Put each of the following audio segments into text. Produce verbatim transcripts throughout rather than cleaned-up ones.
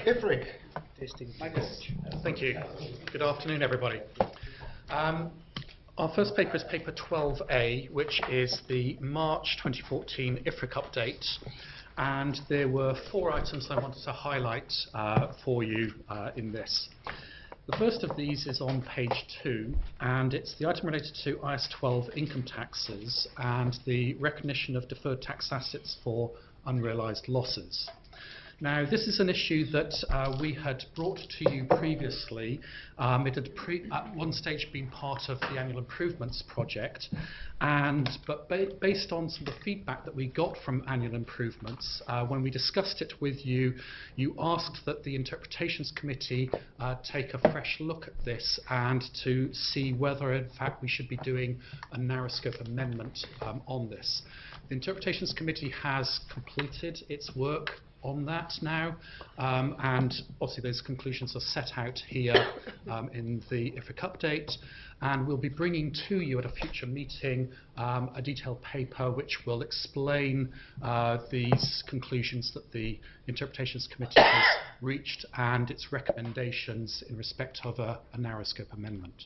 Ifrik. Thank you. Good afternoon, everybody. Um, our first paper is paper twelve A, which is the March twenty fourteen Ifrik update. And there were four items I wanted to highlight uh, for you uh, in this. The first of these is on page two, and it's the item related to I S twelve income taxes and the recognition of deferred tax assets for unrealised losses. Now, this is an issue that uh, we had brought to you previously. Um, it had pre at one stage been part of the annual improvements project, and but ba based on some of the feedback that we got from annual improvements, uh, when we discussed it with you, you asked that the interpretations committee uh, take a fresh look at this and to see whether, in fact, we should be doing a narrow scope amendment um, on this. The interpretations committee has completed its work on that now, um, and obviously those conclusions are set out here um, in the Ifrik update, and we'll be bringing to you at a future meeting um, a detailed paper which will explain uh, these conclusions that the Interpretations Committee has reached and its recommendations in respect of a, a narrow scope amendment.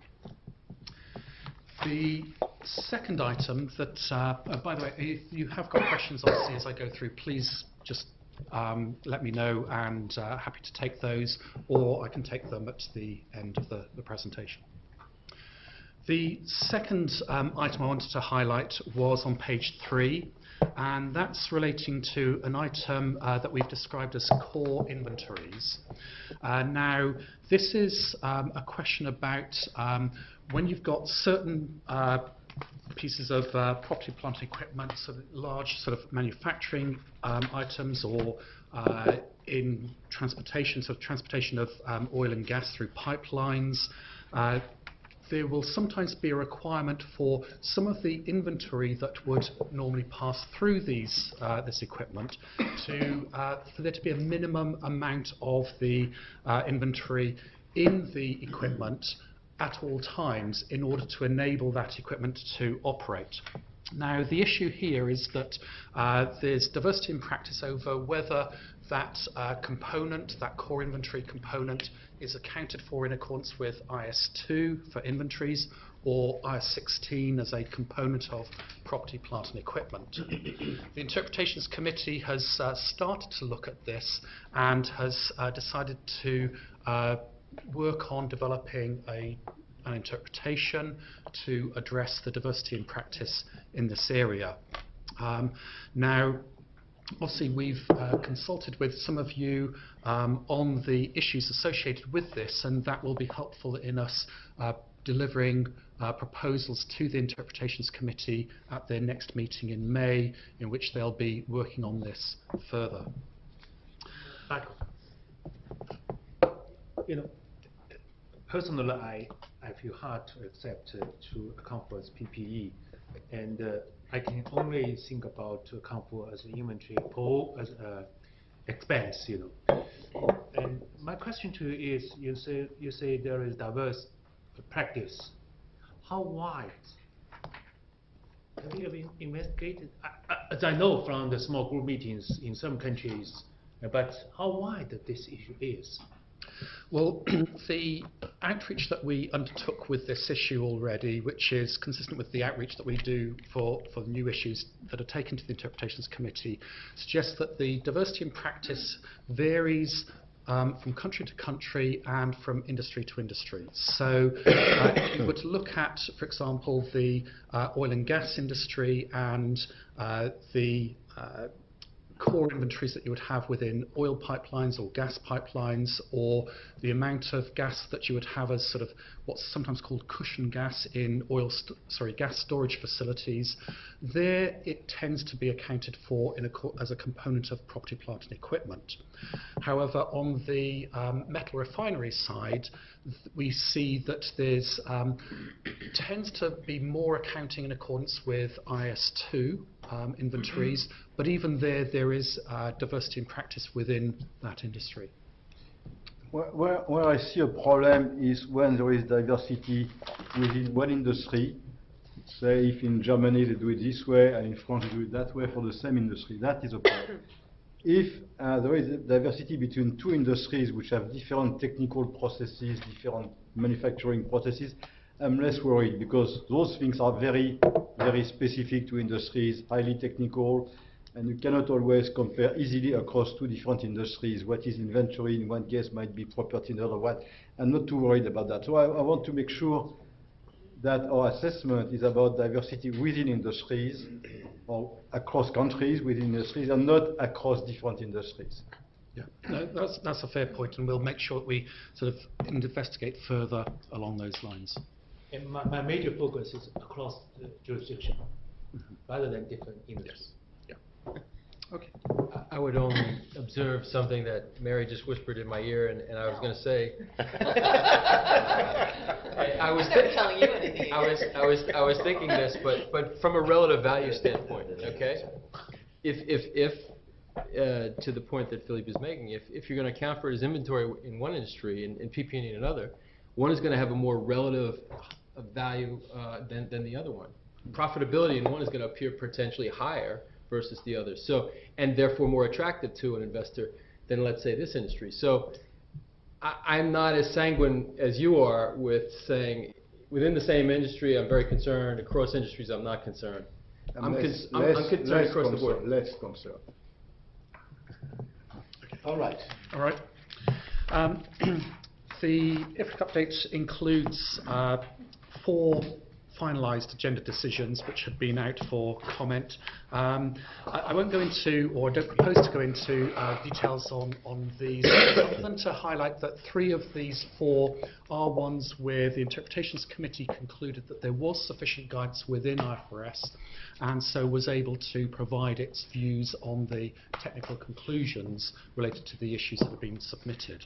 The second item that, uh, uh, by the way, if you have got questions obviously as I go through, please just Um, let me know, and uh, happy to take those, or I can take them at the end of the, the presentation. The second um, item I wanted to highlight was on page three, and that's relating to an item uh, that we've described as core inventories. Uh, now, this is um, a question about um, when you've got certain uh, pieces of uh, property, plant, and equipment, sort of large sort of manufacturing um, items, or uh, in transportation, sort of transportation of um, oil and gas through pipelines. Uh, there will sometimes be a requirement for some of the inventory that would normally pass through these uh, this equipment to uh, for there to be a minimum amount of the uh, inventory in the equipment at all times in order to enable that equipment to operate. Now, the issue here is that uh, there's diversity in practice over whether that uh, component, that core inventory component, is accounted for in accordance with I S two for inventories or I S sixteen as a component of property, plant and equipment. The Interpretations Committee has uh, started to look at this and has uh, decided to uh, work on developing a, an interpretation to address the diversity in practice in this area. Um, now, obviously, we've uh, consulted with some of you um, on the issues associated with this, and that will be helpful in us uh, delivering uh, proposals to the Interpretations Committee at their next meeting in May, in which they'll be working on this further. Michael. You know, personally, I, I feel hard to accept uh, to account for as P P E, and uh, I can only think about to account for as inventory pool as uh, expense. You know, and my question to you is: you say you say there is diverse practice. How wide? Have you ever investigated? I, I, as I know from the small group meetings in some countries, but how wide this issue is? Well, the outreach that we undertook with this issue already, which is consistent with the outreach that we do for, for new issues that are taken to the Interpretations Committee, suggests that the diversity in practice varies um, from country to country and from industry to industry. So uh, if you were to look at, for example, the uh, oil and gas industry and uh, the uh, core inventories that you would have within oil pipelines or gas pipelines, or the amount of gas that you would have as sort of what's sometimes called cushion gas in oil, st sorry, gas storage facilities, there it tends to be accounted for in a co as a component of property, plant and equipment. However, on the um, metal refinery side, we see that there's um, tends to be more accounting in accordance with I S two um, inventories, but even there, there is uh, diversity in practice within that industry. Where, where, where I see a problem is when there is diversity within one industry. Say if in Germany they do it this way and in France they do it that way for the same industry. That is a problem. if uh, there is a diversity between two industries which have different technical processes, different manufacturing processes, I'm less worried, because those things are very, very specific to industries, highly technical, and you cannot always compare easily across two different industries. What is inventory in one case might be property in another one. I'm not too worried about that. So I, I want to make sure that our assessment is about diversity within industries, or across countries within industries, and not across different industries. Yeah, no, that's, that's a fair point, and we'll make sure that we sort of investigate further along those lines. And my, my major focus is across the jurisdiction, mm-hmm. rather than different industries. Yes. Yeah. Okay. I would only observe something that Mary just whispered in my ear, and, and I was going to say. I, I was I'm never telling you anything. I was I was I was thinking this, but but from a relative value standpoint, okay. If if if uh, to the point that Philippe is making, if if you're going to account for it as inventory in one industry and, and P P and E in another, one is going to have a more relative value uh, than than the other one. Profitability in one is going to appear potentially higher versus the other. So, and therefore more attractive to an investor than, let's say, this industry. So, I, I'm not as sanguine as you are with saying, within the same industry, I'm very concerned. Across industries, I'm not concerned. I'm, I'm, less, con I'm, less, I'm concerned less across concern, the board. Less concerned. All right. All right. Um, the I F R I C update includes uh, four finalised agenda decisions which have been out for comment. Um, I, I won't go into, or don't propose to go into uh, details on, on these, other than to highlight that three of these four are ones where the Interpretations Committee concluded that there was sufficient guidance within I F R S, and so was able to provide its views on the technical conclusions related to the issues that have been submitted.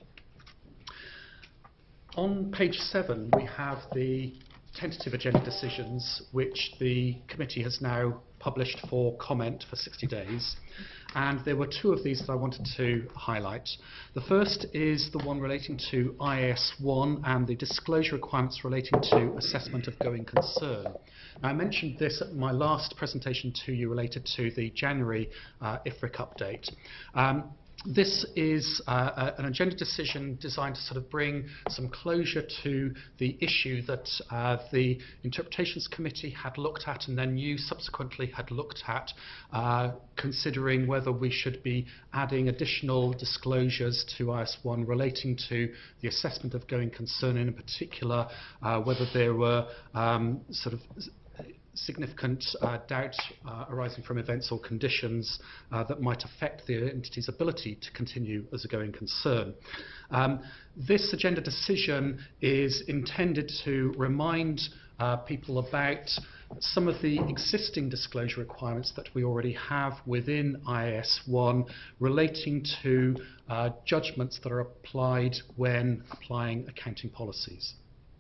On page seven, we have the tentative agenda decisions, which the committee has now published for comment for sixty days. And there were two of these that I wanted to highlight. The first is the one relating to I A S one and the disclosure requirements relating to assessment of going concern. Now, I mentioned this at my last presentation to you related to the January uh, I F R I C update. Um, This is uh, an agenda decision designed to sort of bring some closure to the issue that uh, the Interpretations Committee had looked at, and then you subsequently had looked at, uh, considering whether we should be adding additional disclosures to I S one relating to the assessment of going concern, and in particular uh, whether there were um, sort of significant uh, doubt uh, arising from events or conditions uh, that might affect the entity's ability to continue as a going concern. Um, this agenda decision is intended to remind uh, people about some of the existing disclosure requirements that we already have within I A S one relating to uh, judgments that are applied when applying accounting policies.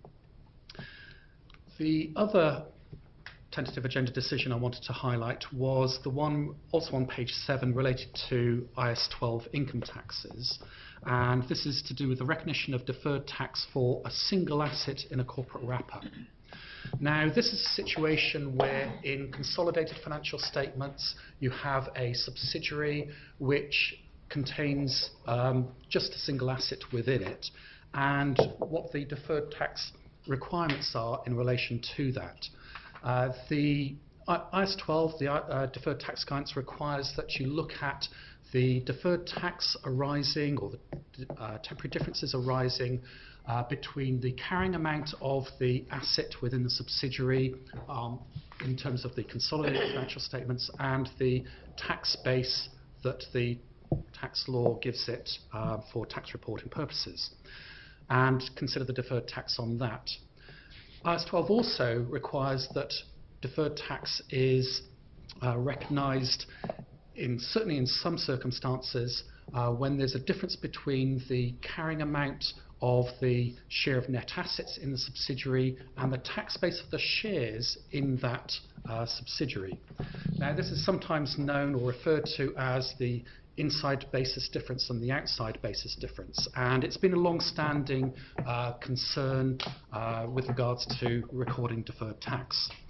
The other tentative agenda decision I wanted to highlight was the one also on page seven related to I A S twelve income taxes, and this is to do with the recognition of deferred tax for a single asset in a corporate wrapper. Now, this is a situation where in consolidated financial statements you have a subsidiary which contains um, just a single asset within it, and what the deferred tax requirements are in relation to that. Uh, the I A S twelve, the uh, deferred tax guidance, requires that you look at the deferred tax arising, or the uh, temporary differences arising uh, between the carrying amount of the asset within the subsidiary um, in terms of the consolidated financial statements, and the tax base that the tax law gives it uh, for tax reporting purposes, and consider the deferred tax on that. I A S twelve also requires that deferred tax is uh, recognised in certainly in some circumstances uh, when there's a difference between the carrying amount of the share of net assets in the subsidiary and the tax base of the shares in that uh, subsidiary. Now, this is sometimes known or referred to as the inside basis difference and the outside basis difference, and it's been a long-standing uh, concern uh, with regards to recording deferred tax.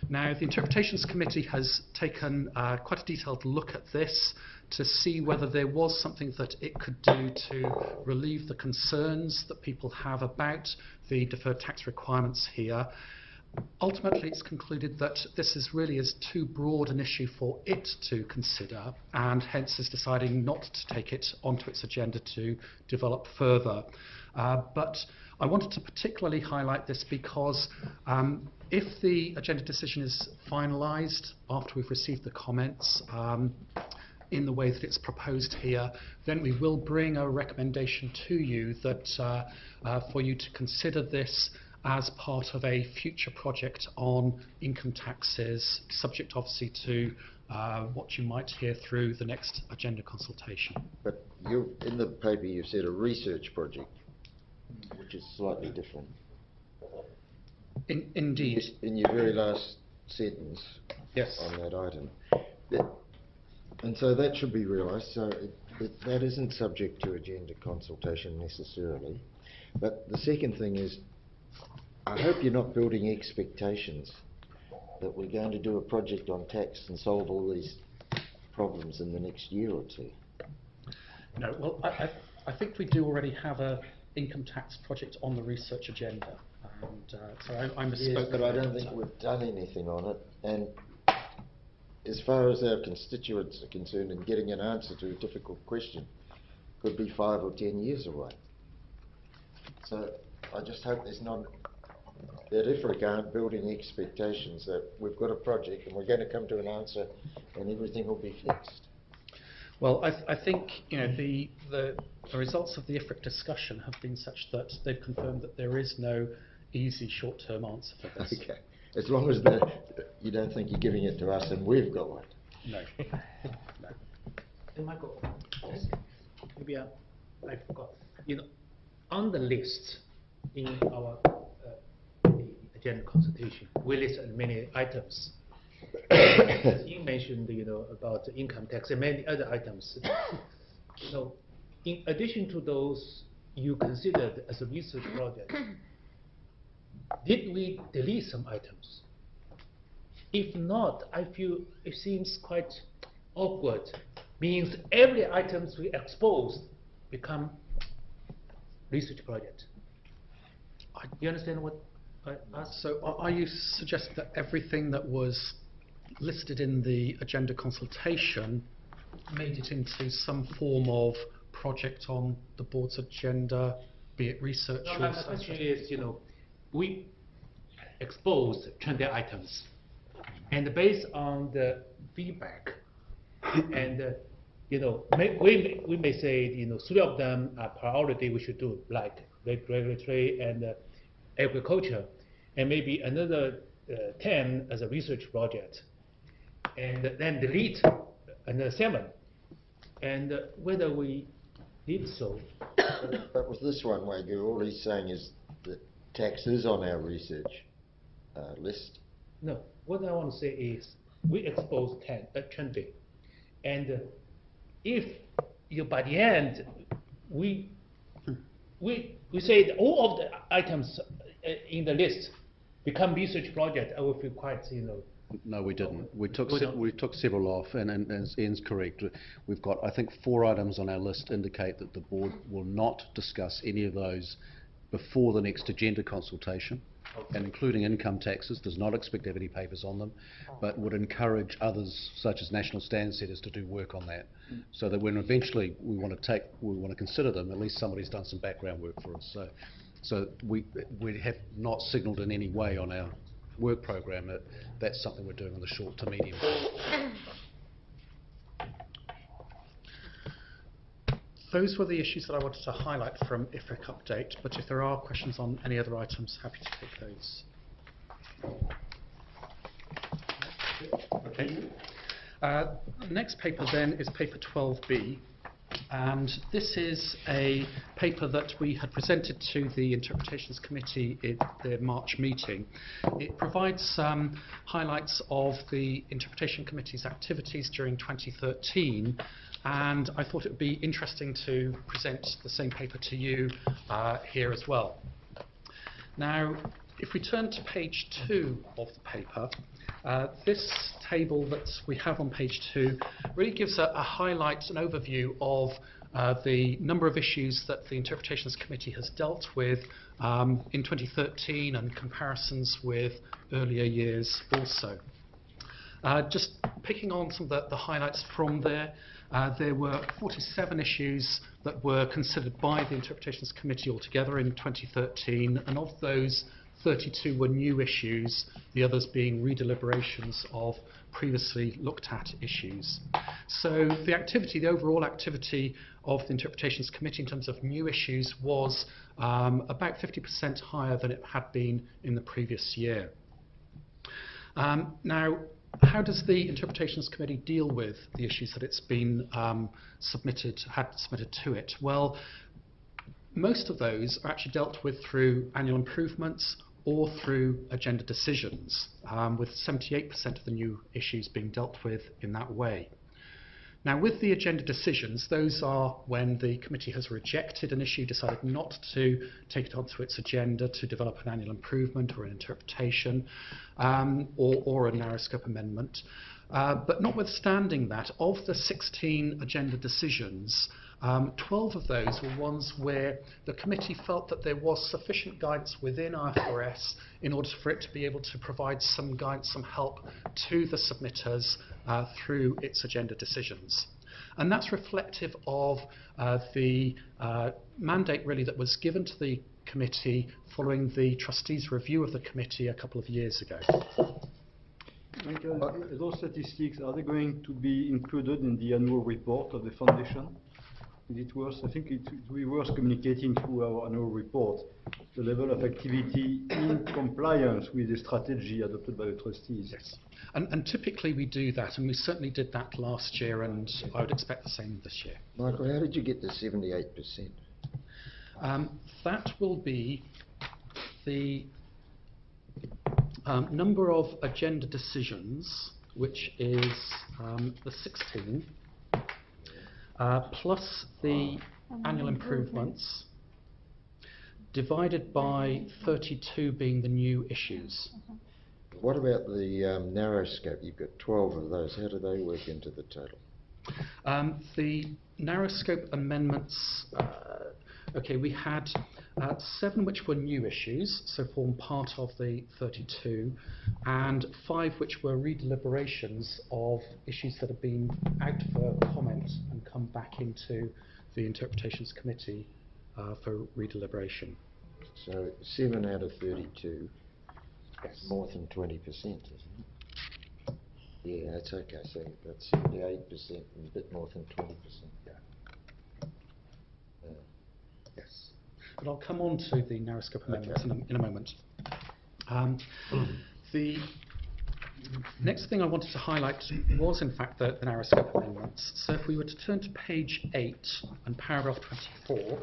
Now, the Interpretations Committee has taken uh, quite a detailed look at this to see whether there was something that it could do to relieve the concerns that people have about the deferred tax requirements here. Ultimately, it's concluded that this is really is too broad an issue for it to consider, and hence is deciding not to take it onto its agenda to develop further. Uh, but I wanted to particularly highlight this because um, if the agenda decision is finalised after we've received the comments um, in the way that it's proposed here, then we will bring a recommendation to you that uh, uh, for you to consider this as part of a future project on income taxes, subject obviously to uh, what you might hear through the next agenda consultation. But you, in the paper you said a research project, which is slightly different. In, indeed. In your very last sentence Yes. on that item. That, and so that should be realised, so it, it, that isn't subject to agenda consultation necessarily. But the second thing is, I hope you're not building expectations that we're going to do a project on tax and solve all these problems in the next year or two. No, well, I, I, I think we do already have a income tax project on the research agenda. And uh, so I, I misspoke. Yes, but I don't think we've done anything on it. And as far as our constituents are concerned, in getting an answer to a difficult question could be five or ten years away. So I just hope there's not, that if we aren't building expectations that we've got a project and we're going to come to an answer and everything will be fixed. Well, I, th I think you know the, the the results of the I F R I C discussion have been such that they've confirmed that there is no easy short-term answer for this. Okay, as long as the, you don't think you're giving it to us and we've got one. No. No. Hey, Michael, maybe I, I forgot. You know, on the list in our uh, the agenda consultation, we listed many items. You mentioned, you know, about the income tax and many other items. So, in addition to those you considered as a research project, did we delete some items? If not, I feel it seems quite awkward. Means every items we expose become research project. You understand what I asked? So are, are you suggesting that everything that was listed in the agenda consultation made it into some form of project on the board's agenda, be it research No, or my something? question is, you know, we exposed twenty items, and based on the feedback, and uh, you know, may, we may, we may say, you know, three of them are priority we should do, like reg- regulatory and uh, agriculture, and maybe another uh, ten as a research project, and then delete another seven, and uh, whether we did so. But with this one, Wagyu, all he's saying is that tax is on our research uh, list. No, what I want to say is we expose ten, uh, twenty, and uh, if you by the end we we we say that all of the items uh, in the list become research project, I will feel quite, you know. No, we didn't. We took We se don't. we took several off, and, and, and Ian's correct. We've got, I think, four items on our list indicate that the board will not discuss any of those before the next agenda consultation, Okay. and including income taxes. Does not expect to have any papers on them, but would encourage others, such as national standard setters, to do work on that, so that when eventually we want to take, we want to consider them, at least somebody's done some background work for us. So, so we we have not signalled in any way on our work program that that's something we're doing on the short to medium term. Those were the issues that I wanted to highlight from I F R I C update, but if there are questions on any other items, happy to take those. Okay. Uh, the next paper then is paper twelve B, and this is a paper that we had presented to the Interpretations Committee at the March meeting. It provides some highlights of the Interpretation Committee's activities during twenty thirteen, and I thought it would be interesting to present the same paper to you uh, here as well. Now, if we turn to page two of the paper, Uh, this table that we have on page two really gives a, a highlight, an overview of uh, the number of issues that the Interpretations Committee has dealt with um, in twenty thirteen and comparisons with earlier years also. Uh, just picking on some of the, the highlights from there, uh, there were forty-seven issues that were considered by the Interpretations Committee altogether in twenty thirteen, and of those, thirty-two were new issues, the others being redeliberations of previously looked at issues. So the activity, the overall activity of the Interpretations Committee in terms of new issues was um, about fifty percent higher than it had been in the previous year. Um, now, how does the Interpretations Committee deal with the issues that it's been um, submitted, had submitted to it? Well, most of those are actually dealt with through annual improvements or through agenda decisions, um, with seventy-eight percent of the new issues being dealt with in that way. Now, with the agenda decisions, those are when the committee has rejected an issue, decided not to take it onto its agenda to develop an annual improvement or an interpretation, um, or, or a narrow scope amendment. Uh, but notwithstanding that, of the sixteen agenda decisions, um, twelve of those were ones where the committee felt that there was sufficient guidance within I F R S in order for it to be able to provide some guidance, some help to the submitters uh, through its agenda decisions. And that's reflective of uh, the uh, mandate really that was given to the committee following the trustees' review of the committee a couple of years ago. Michael, those statistics, are they going to be included in the annual report of the foundation? Is it worth, I think it would be worth communicating through our annual report the level of activity in compliance with the strategy adopted by the trustees. Yes, and, and typically we do that, and we certainly did that last year, and I would expect the same this year. Michael, how did you get to seventy-eight percent? Um, that will be the um, number of agenda decisions, which is um, the sixteen, uh, plus the annual improvements, divided by thirty-two being the new issues. What about the um, narrow scope? You've got twelve of those. How do they work into the total? Um, the narrow scope amendments, uh, okay, we had uh, seven which were new issues, so form part of the thirty-two, and five which were redeliberations of issues that have been out for comment and come back into the Interpretations Committee uh, for redeliberation. So seven out of thirty-two, Yes. more than twenty percent, isn't it? Yeah, that's okay. So that's seventy-eight percent and a bit more than twenty percent. Yeah. Uh, Yes. But I'll come on to the narrow scope amendments Okay. in, a, in a moment. Um, the next thing I wanted to highlight was, in fact, the, the narrow scope amendments. So if we were to turn to page eight and paragraph twenty-four,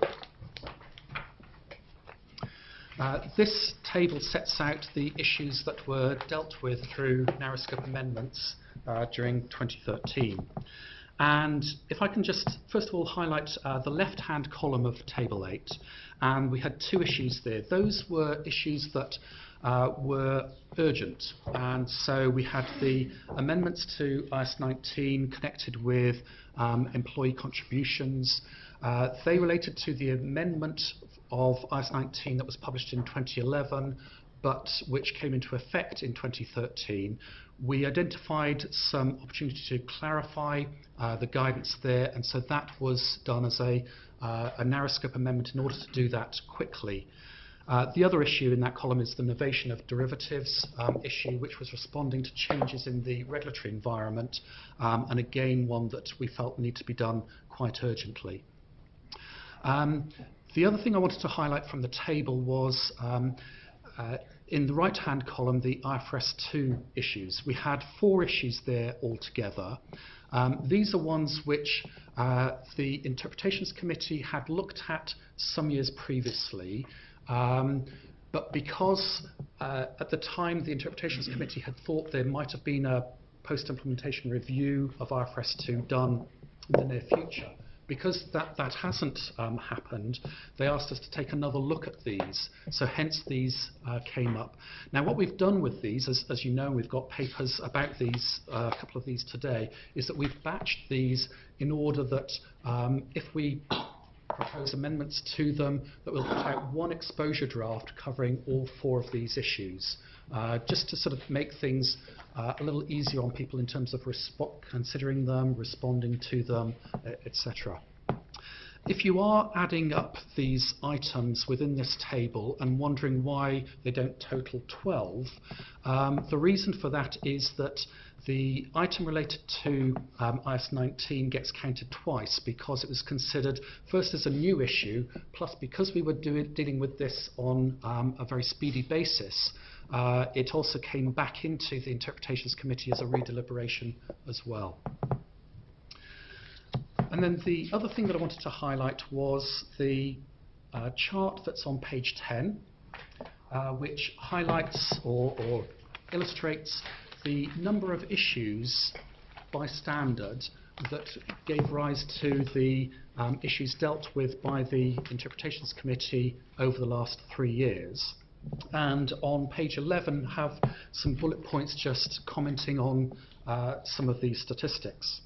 uh, this table sets out the issues that were dealt with through narrow scope amendments uh, during twenty thirteen. And if I can just, first of all, highlight uh, the left-hand column of Table eight, and we had two issues there. Those were issues that uh, were urgent, and so we had the amendments to I S nineteen connected with um, employee contributions. Uh, they related to the amendment of I S nineteen that was published in twenty eleven, but which came into effect in twenty thirteen. We identified some opportunity to clarify uh, the guidance there, and so that was done as a, uh, a narrow scope amendment in order to do that quickly. Uh, the other issue in that column is the novation of derivatives um, issue, which was responding to changes in the regulatory environment, um, and again one that we felt needed to be done quite urgently. Um, the other thing I wanted to highlight from the table was um, uh, in the right-hand column, the I F R S two issues. We had four issues there altogether. Um, these are ones which uh, the Interpretations Committee had looked at some years previously, um, but because uh, at the time the Interpretations Committee had thought there might have been a post-implementation review of I F R S two done in the near future, Because that, that hasn't um, happened, they asked us to take another look at these. So hence these uh, came up. Now what we've done with these, as, as you know, we've got papers about these, uh, a couple of these today, is that we've batched these in order that um, if we propose amendments to them, that we'll put out one exposure draft covering all four of these issues, uh, just to sort of make things uh, a little easier on people in terms of respo- considering them, responding to them, et cetera. If you are adding up these items within this table and wondering why they don't total twelve, um, the reason for that is that the item related to um, I S nineteen gets counted twice because it was considered first as a new issue, plus because we were do dealing with this on um, a very speedy basis, uh, it also came back into the Interpretations Committee as a redeliberation as well. And then the other thing that I wanted to highlight was the uh, chart that's on page ten, uh, which highlights or, or illustrates the number of issues by standard that gave rise to the um, issues dealt with by the Interpretations Committee over the last three years. And on page eleven have some bullet points just commenting on uh, some of these statistics.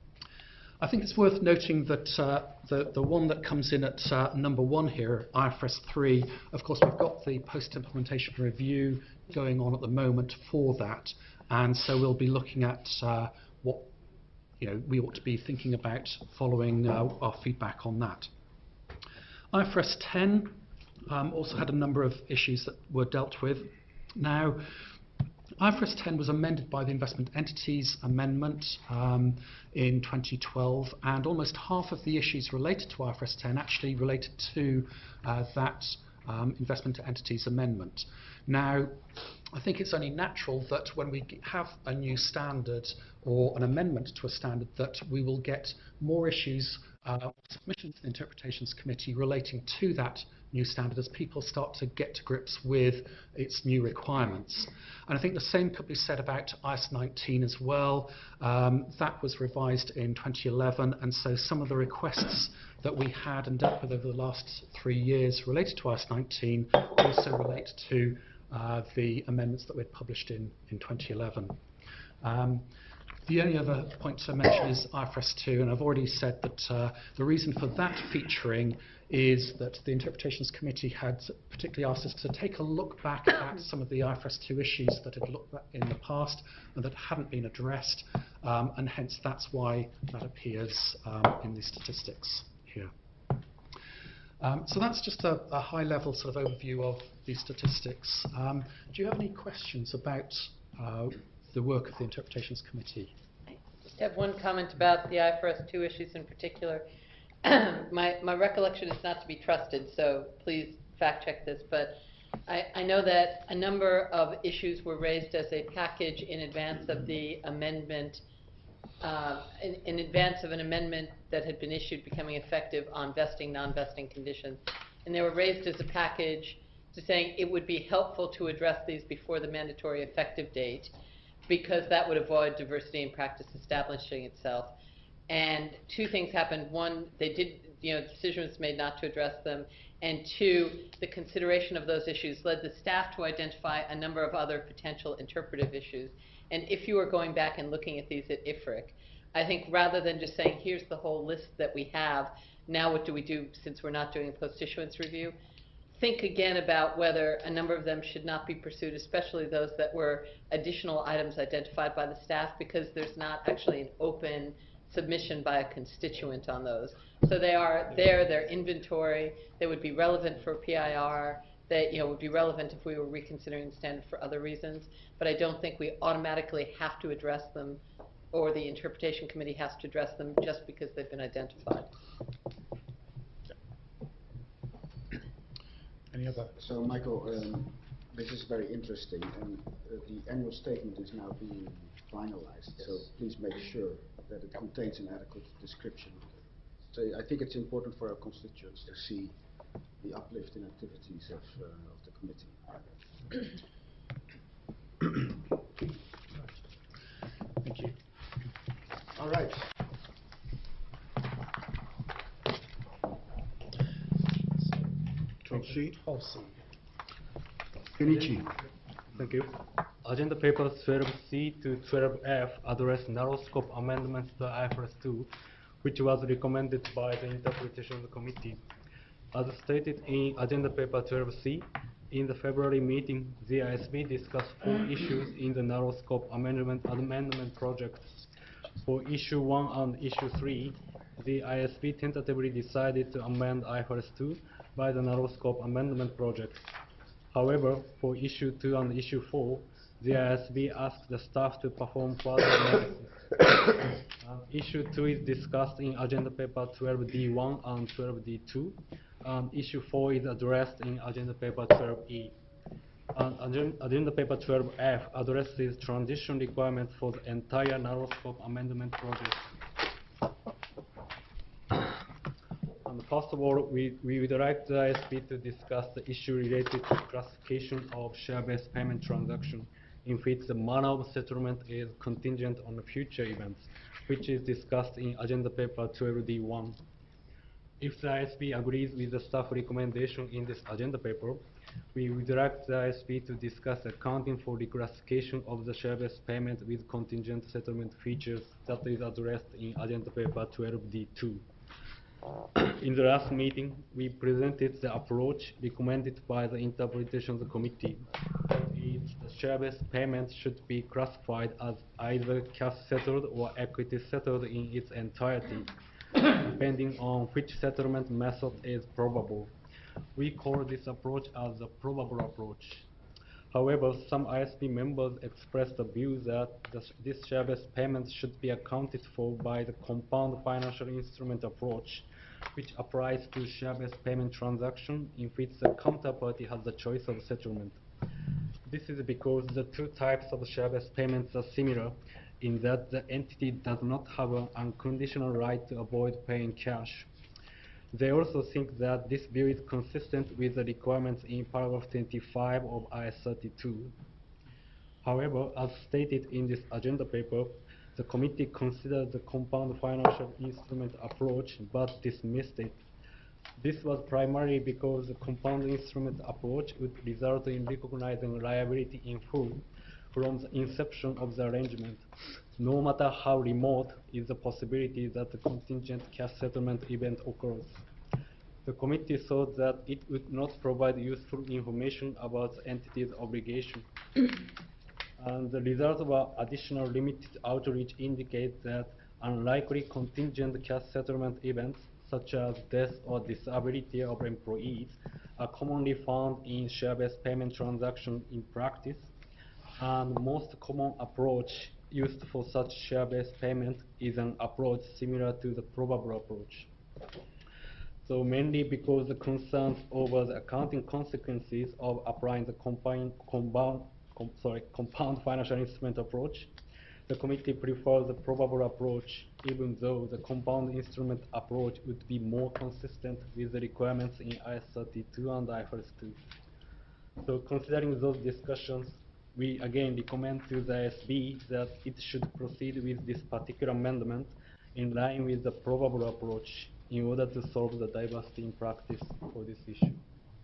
I think it's worth noting that uh, the, the one that comes in at uh, number one here, I F R S three, of course we've got the post-implementation review going on at the moment for that, and so we'll be looking at uh, what you know we ought to be thinking about following uh, our feedback on that. I F R S ten um, also had a number of issues that were dealt with. Now, I F R S ten was amended by the Investment Entities Amendment um, in twenty twelve, and almost half of the issues related to I F R S ten actually related to uh, that um, Investment Entities Amendment. Now, I think it's only natural that when we have a new standard or an amendment to a standard that we will get more issues, uh, submissions to the Interpretations Committee relating to that new standard as people start to get to grips with its new requirements. And I think the same could be said about I S nineteen as well. Um, that was revised in twenty eleven, and so some of the requests that we had and dealt with over the last three years related to I S nineteen also relate to uh, the amendments that we had published in, in twenty eleven. Um, The only other point to mention is I F R S two, and I've already said that uh, the reason for that featuring is that the Interpretations Committee had particularly asked us to take a look back at some of the I F R S two issues that had looked at in the past and that hadn't been addressed, um, and hence that's why that appears um, in the statistics here. Um, so that's just a, a high-level sort of overview of the statistics. Um, do you have any questions about uh, the work of the Interpretations Committee? I just have one comment about the I F R S two issues in particular. my, my recollection is not to be trusted, so please fact check this, but I, I know that a number of issues were raised as a package in advance of the amendment, uh, in, in advance of an amendment that had been issued becoming effective on vesting, non-vesting conditions. And they were raised as a package to saying it would be helpful to address these before the mandatory effective date, because that would avoid diversity in practice establishing itself. And two things happened. One, they did, you know, the decision was made not to address them. And two, the consideration of those issues led the staff to identify a number of other potential interpretive issues. And if you were going back and looking at these at I F R I C, I think rather than just saying, here's the whole list that we have, now what do we do since we're not doing a post-issuance review? Think again about whether a number of them should not be pursued, especially those that were additional items identified by the staff, because there's not actually an open submission by a constituent on those. So they are there, they're inventory, they would be relevant for P I R, they you know, would be relevant if we were reconsidering the standard for other reasons, but I don't think we automatically have to address them, or the Interpretation Committee has to address them just because they've been identified. Any other? So, Michael, um, this is very interesting, and uh, the annual statement is now being finalized, so please make sure that it contains an adequate description. So I think it's important for our constituents to see the uplift in activities of, uh, of the committee. Thank you. All right. Control C. Control C. Kenichi. Thank you. Agenda papers twelve C to twelve F address narrow scope amendments to I F R S two, which was recommended by the Interpretation Committee. As stated in agenda paper twelve C, in the February meeting, the I S B discussed four issues in the narrow scope amendment amendment project. For issue one and issue three, the I S B tentatively decided to amend I F R S two by the narrow scope amendment project. However, for issue two and issue four, the I S B asked the staff to perform further analysis. uh, issue two is discussed in agenda paper twelve D one and twelve D two, and issue four is addressed in agenda paper twelve E. And agen agenda paper twelve F addresses transition requirements for the entire narrow scope amendment project. And first of all, we, we would like the I S B to discuss the issue related to classification of share-based payment transaction, in which the manner of settlement is contingent on future events, which is discussed in agenda paper twelve D one. If the I S B agrees with the staff recommendation in this agenda paper, we would like the I S B to discuss accounting for reclassification of the share-based payment with contingent settlement features that is addressed in agenda paper twelve D two. In the last meeting, we presented the approach recommended by the Interpretation Committee. It, the share-based payment should be classified as either cash settled or equity settled in its entirety, depending on which settlement method is probable. We call this approach as the probable approach. However, some I S B members expressed the view that this, this share-based payment should be accounted for by the compound financial instrument approach, which applies to share-based payment transaction in which the counterparty has the choice of settlement. This is because the two types of share-based payments are similar in that the entity does not have an unconditional right to avoid paying cash. They also think that this view is consistent with the requirements in paragraph twenty-five of I S thirty-two. However, as stated in this agenda paper, the committee considered the compound financial instrument approach but dismissed it. This was primarily because the compound instrument approach would result in recognizing liability in full from the inception of the arrangement, no matter how remote is the possibility that the contingent cash settlement event occurs. The committee thought that it would not provide useful information about the entity's obligation. And the result of our additional limited outreach indicates that unlikely contingent cash settlement events, such as death or disability of employees, are commonly found in share-based payment transactions in practice, and most common approach used for such share-based payment is an approach similar to the probable approach. So mainly because the concerns over the accounting consequences of applying the combined, compound, com, sorry, compound financial instrument approach, the committee prefers the probable approach, even though the compound instrument approach would be more consistent with the requirements in I S thirty-two and I F R S two. So considering those discussions, we again recommend to the I S B that it should proceed with this particular amendment in line with the probable approach in order to solve the diversity in practice for this issue.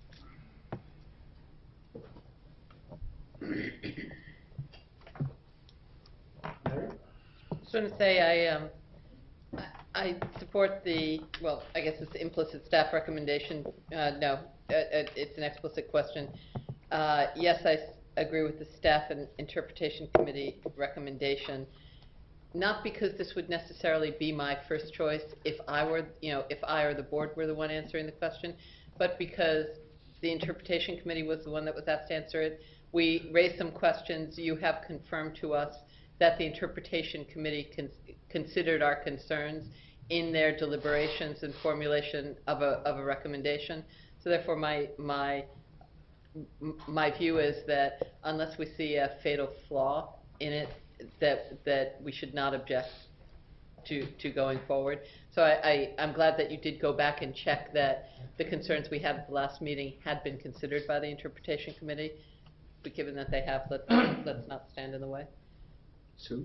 I just want to say I, um, I I support the, well, I guess it's the implicit staff recommendation. Uh, no, uh, uh, it's an explicit question. Uh, yes, I s agree with the staff and interpretation committee recommendation. Not because this would necessarily be my first choice if I were, you know, if I or the board were the one answering the question, but because the interpretation committee was the one that was asked to answer it. We raised some questions. You have confirmed to us that the interpretation committee con considered our concerns in their deliberations and formulation of a, of a recommendation. So therefore, my, my, my view is that unless we see a fatal flaw in it, that that we should not object to to going forward. So I, I I'm glad that you did go back and check that the concerns we had at the last meeting had been considered by the interpretation committee. But given that they have, let's let's not stand in the way. Sue?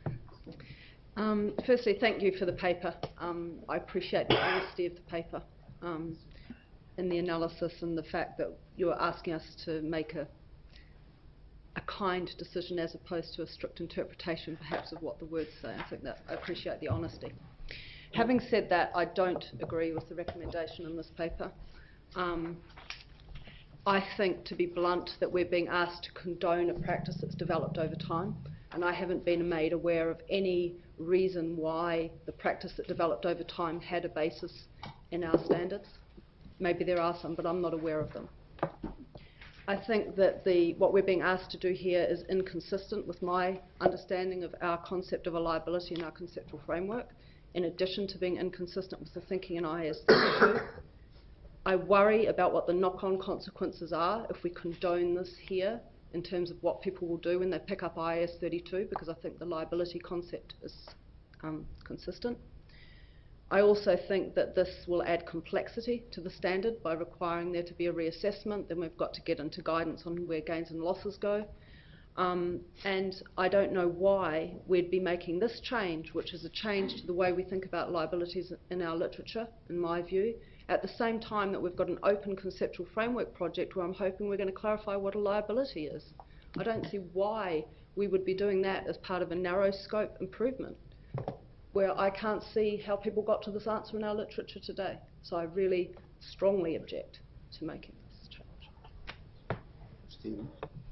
Um, firstly, thank you for the paper. Um, I appreciate the honesty of the paper. um, in the analysis and the fact that you're asking us to make a a kind decision as opposed to a strict interpretation perhaps of what the words say. I think that I appreciate the honesty. Having said that, I don't agree with the recommendation in this paper. Um, I think, to be blunt, that we're being asked to condone a practice that's developed over time, and I haven't been made aware of any reason why the practice that developed over time had a basis in our standards. Maybe there are some, but I'm not aware of them. I think that the, what we're being asked to do here is inconsistent with my understanding of our concept of a liability and our conceptual framework, in addition to being inconsistent with the thinking in I A S thirty-two. I worry about what the knock-on consequences are if we condone this here in terms of what people will do when they pick up I A S thirty-two, because I think the liability concept is um, consistent. I also think that this will add complexity to the standard by requiring there to be a reassessment. Then we've got to get into guidance on where gains and losses go. Um, and I don't know why we'd be making this change, which is a change to the way we think about liabilities in our literature, in my view, at the same time that we've got an open conceptual framework project where I'm hoping we're going to clarify what a liability is. I don't see why we would be doing that as part of a narrow scope improvement, where I can't see how people got to this answer in our literature today. So I really strongly object to making this change. Stephen?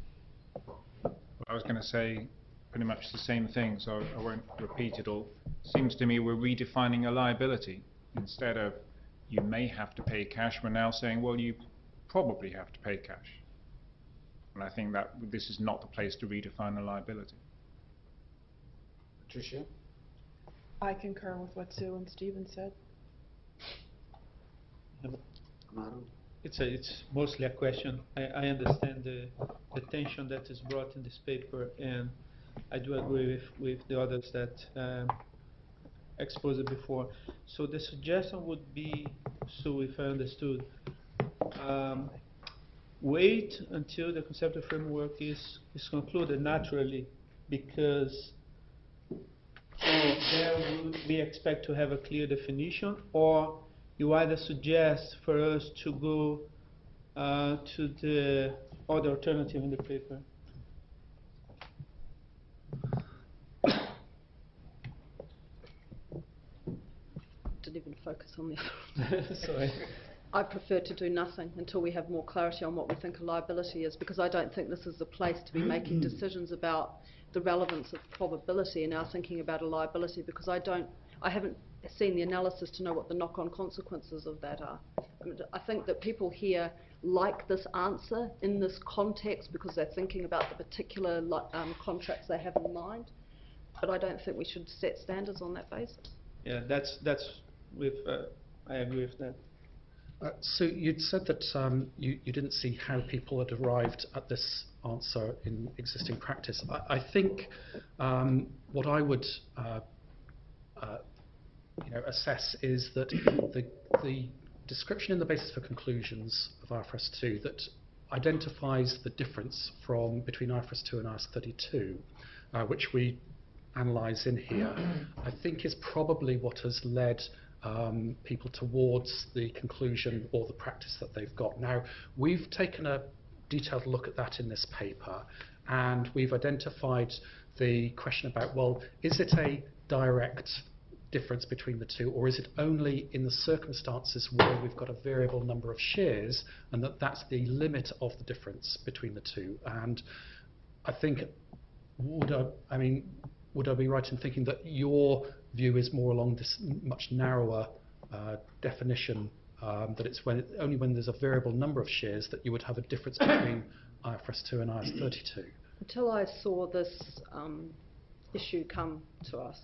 I was going to say pretty much the same thing, so I won't repeat it all. Seems to me we're redefining a liability. Instead of you may have to pay cash, we're now saying, well, you probably have to pay cash. And I think that this is not the place to redefine a liability. Patricia? I concur with what Sue and Stephen said. Maru? It's a, it's mostly a question. I, I understand the, the tension that is brought in this paper, and I do agree with, with the others that um, exposed it before. So the suggestion would be, so if I understood, um, wait until the conceptual framework is, is concluded naturally, because there we expect to have a clear definition, or you either suggest for us to go uh, to the other alternative in the paper. Didn't even focus on the other. Sorry. I prefer to do nothing until we have more clarity on what we think a liability is, because I don't think this is the place to be making decisions about the relevance of probability in our thinking about a liability, because I don't, I haven't seen the analysis to know what the knock-on consequences of that are. I mean, I think that people here like this answer in this context because they're thinking about the particular um, contracts they have in mind, but I don't think we should set standards on that basis. Yeah, that's, that's with, uh, I agree with that. Uh, so you'd said that um, you, you didn't see how people had arrived at this answer in existing practice. I, I think um, what I would uh, uh, you know, assess is that the, the description in the basis for conclusions of I F R S two that identifies the difference from between I F R S two and I A S thirty-two, uh, which we analyse in here, I think is probably what has led Um, people towards the conclusion or the practice that they've got. Now, we've taken a detailed look at that in this paper, and we've identified the question about, well, is it a direct difference between the two, or is it only in the circumstances where we've got a variable number of shares, and that that's the limit of the difference between the two? And I think, would I, I mean, would I be right in thinking that your view is more along this much narrower uh, definition, um, that it's when it, only when there's a variable number of shares that you would have a difference between I F R S two and I A S thirty-two? Until I saw this um, issue come to us,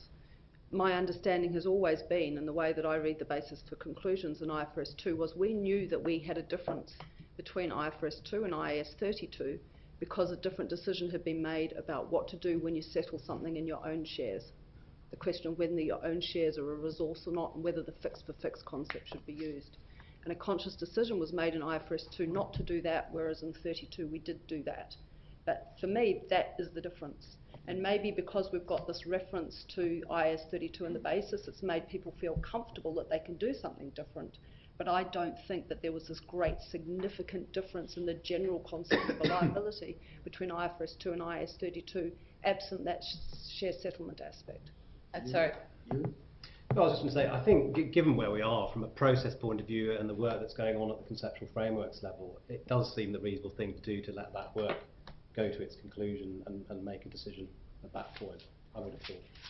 my understanding has always been, and the way that I read the basis for conclusions in I F R S two, was we knew that we had a difference between I F R S two and I A S thirty-two because a different decision had been made about what to do when you settle something in your own shares. The question of whether your own shares are a resource or not, and whether the fixed for fixed concept should be used. And a conscious decision was made in I F R S two not to do that, whereas in thirty-two we did do that. But for me, that is the difference. And maybe because we've got this reference to I A S thirty-two in the basis, it's made people feel comfortable that they can do something different. but I don't think that there was this great significant difference in the general concept of a liability between I F R S two and I A S thirty-two, absent that sh- share settlement aspect. I'm sorry. You? No, I was just going to say, I think g- given where we are from a process point of view and the work that's going on at the conceptual frameworks level, it does seem the reasonable thing to do to let that work go to its conclusion and, and make a decision at that point, I would have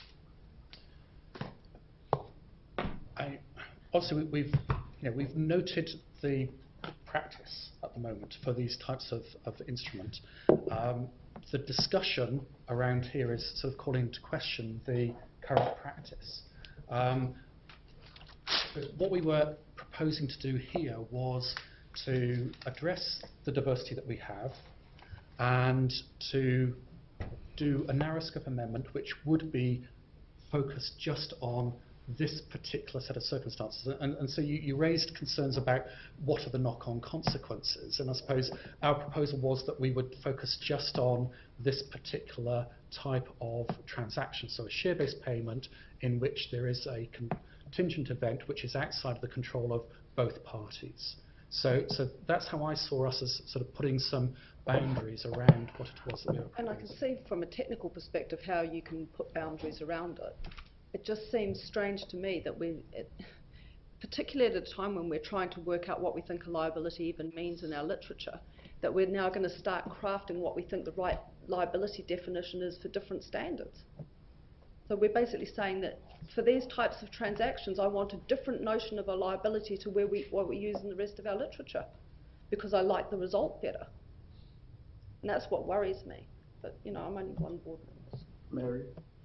thought. I, obviously, we, we've you know we've noted the practice at the moment for these types of, of instrument. Um, the discussion around here is sort of calling into question the current practice. Um, what we were proposing to do here was to address the diversity that we have and to do a narrow scope amendment which would be focused just on this particular set of circumstances. And, and so you, you raised concerns about what are the knock-on consequences, and I suppose our proposal was that we would focus just on this particular type of transaction, so a share-based payment in which there is a contingent event which is outside of the control of both parties. So, so that's how I saw us as sort of putting some boundaries around what it was that we were proposing. And I can see from a technical perspective how you can put boundaries around it. It just seems strange to me that we, it, particularly at a time when we're trying to work out what we think a liability even means in our literature, that we're now going to start crafting what we think the right liability definition is for different standards. So we're basically saying that for these types of transactions, I want a different notion of a liability to where we, what we use in the rest of our literature, because I like the result better. And that's what worries me. But, you know, I'm only one board member. Mary?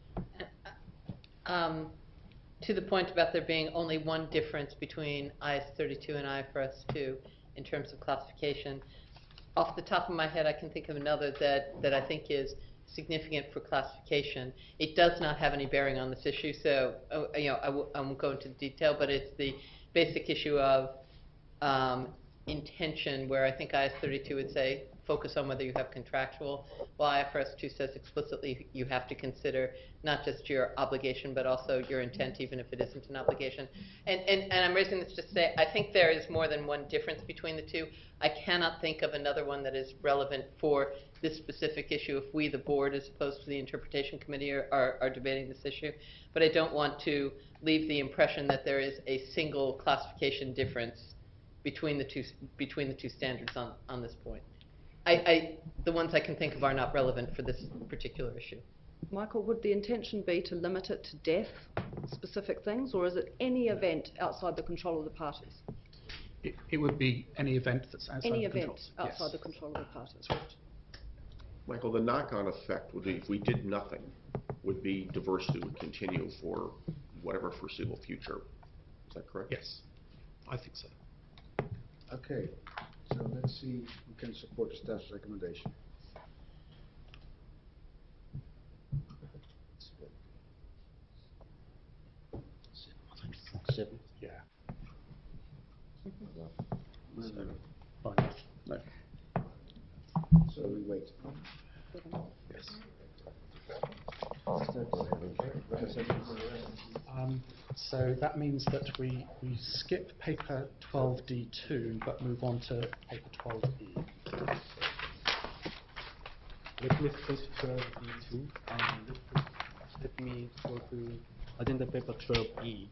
Um, to the point about there being only one difference between I S thirty-two and I F R S two in terms of classification, off the top of my head I can think of another that, that I think is significant for classification. It does not have any bearing on this issue, so uh, you know, I, w I won't go into detail, but it's the basic issue of um, intention, where I think I S thirty-two would say focus on whether you have contractual, while I F R S two says explicitly you have to consider not just your obligation but also your intent, even if it isn't an obligation. And, and, and I'm raising this just to say I think there is more than one difference between the two. I cannot think of another one that is relevant for this specific issue if we, the board, as opposed to the interpretation committee, are, are, are debating this issue. But I don't want to leave the impression that there is a single classification difference between the two, between the two standards on, on this point. I, I, the ones I can think of are not relevant for this particular issue. Michael, would the intention be to limit it to death, specific things, or is it any event outside the control of the parties? It, it would be any event that's outside Any the event controls. outside Yes. the control of the parties. Michael, the knock-on effect would be, if we did nothing, would be diversity would continue for whatever foreseeable future. Is that correct? Yes, I think so. Okay, so let's see who can support the staff's recommendation. Seven? Yeah. Seven. Fine. No. So we wait. Yes. Um, so that means that we, we skip paper twelve D two but move on to paper twelve E. Let me skip twelve E two and let, let me go to agenda paper twelve E.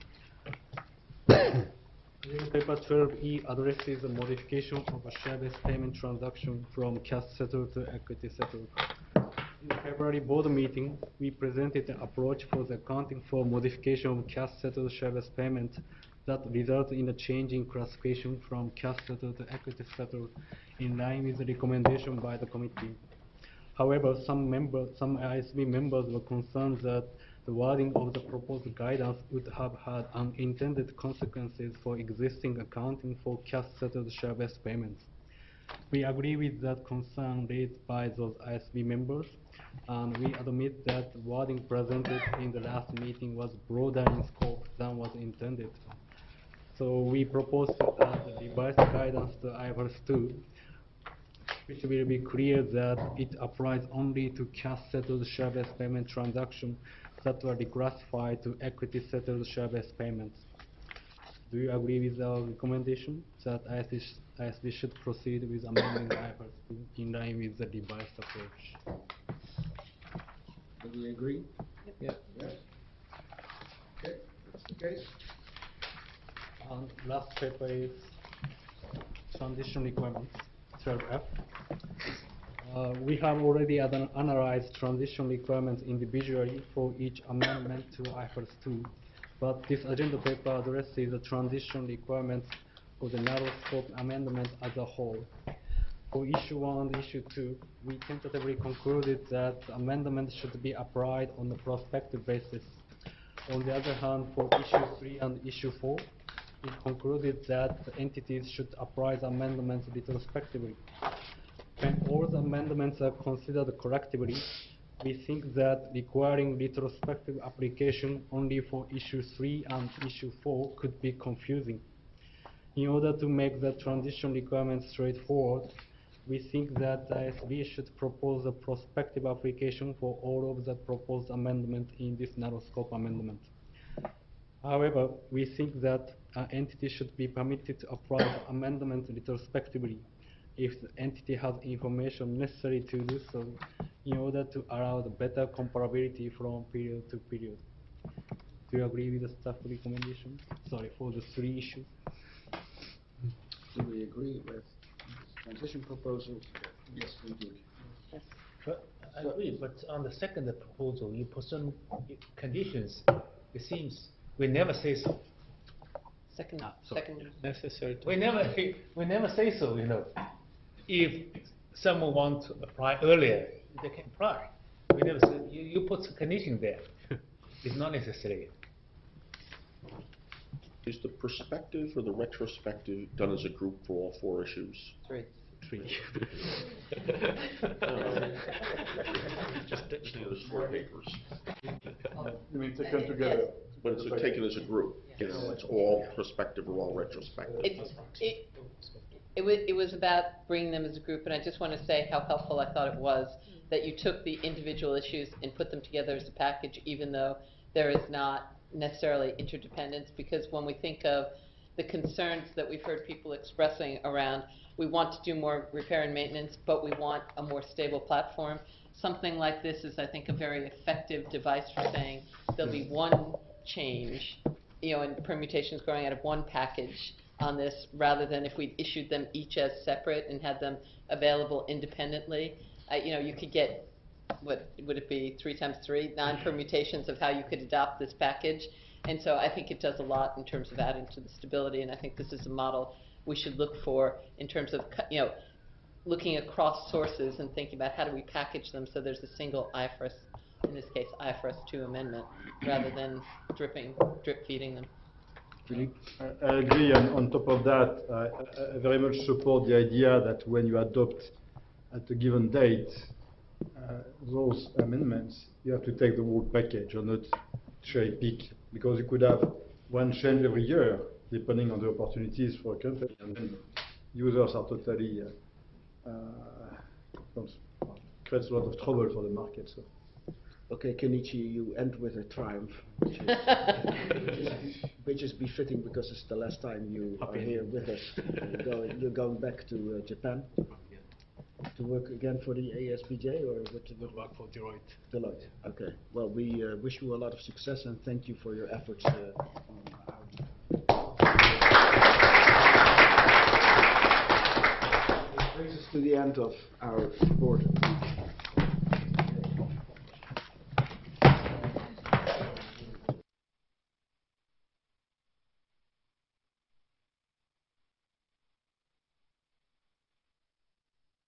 Agenda paper twelve E addresses the modification of a share-based payment transaction from cash settled to equity settled. In the February board meeting, we presented an approach for the accounting for modification of cash settled share-based payment that results in a change in classification from cash settled to equity settled in line with the recommendation by the committee. However, some members, some I S B members were concerned that the wording of the proposed guidance would have had unintended consequences for existing accounting for cash settled share-based payments. We agree with that concern raised by those I S B members, and we admit that the wording presented in the last meeting was broader in scope than was intended. So we propose as a revised guidance to I F R S two, which will be clear that it applies only to cash settled share-based payment transactions that were reclassified to equity settled share-based payments. do you agree with our recommendation that I S D, sh I S D should proceed with amending I F R S two in line with the revised approach? Do we agree? Yeah. Yes. Okay, that's the case. And last paper is transition requirements, twelve F. Uh, we have already an analyzed transition requirements individually for each amendment to I F R S two, but this agenda paper addresses the transition requirements for the narrow scope amendment as a whole. For issue one and issue two, we tentatively concluded that amendments should be applied on a prospective basis. On the other hand, for issue three and issue four, we concluded that the entities should apply the amendments retrospectively. When all the amendments are considered collectively, we think that requiring retrospective application only for issue three and issue four could be confusing. In order to make the transition requirements straightforward, we think that I S B should propose a prospective application for all of the proposed amendments in this narrow scope amendment. However, we think that an entity should be permitted to apply the amendment retrospectively if the entity has information necessary to do so in order to allow the better comparability from period to period. Do you agree with the staff recommendation? Sorry, for the three issues. Do we agree with transition proposals? Yes, we do. Yes. But I agree, but on the second proposal, you put some conditions. It seems we never say so. Second, Ah, second. Necessary to We never, we never say so, you know. If someone wants to apply earlier, they can apply. We never say, you, you put some condition there. It's not necessary. Is the prospective or the retrospective done as a group for all four issues? Three. three. Just actually those four papers. You mean taken together? But it's taken as a group, you know, it's all prospective or all retrospective. It, it, it was, it was about bringing them as a group, and I just want to say how helpful I thought it was that you took the individual issues and put them together as a package, even though there is not necessarily interdependence, because when we think of the concerns that we've heard people expressing around, we want to do more repair and maintenance, but we want a more stable platform. Something like this is, I think, a very effective device for saying there'll be one change, you know, and permutations growing out of one package on this, rather than if we issued them each as separate and had them available independently. Uh, you know, you could get, what would it be, three times three, nine permutations of how you could adopt this package. And so I think it does a lot in terms of adding to the stability, and I think this is a model we should look for in terms of, you know, looking across sources and thinking about how do we package them so there's a single I F R S, in this case I F R S two amendment, rather than dripping, drip feeding them. I, I agree, and on top of that, I, I very much support the idea that when you adopt at a given date uh, those amendments, you have to take the whole package or not cherry pick, because you could have one change every year depending on the opportunities for a company, and then users are totally uh, uh, creates a lot of trouble for the market. So. Okay, Kenichi, you end with a triumph, which is, which is, which is befitting because it's the last time you are here with us. You're going, you're going back to uh, Japan to work again for the A S B J, or what? To work for Deloitte. Deloitte. Okay. Well, we uh, wish you a lot of success and thank you for your efforts. Uh, on our This brings us to the end of our board.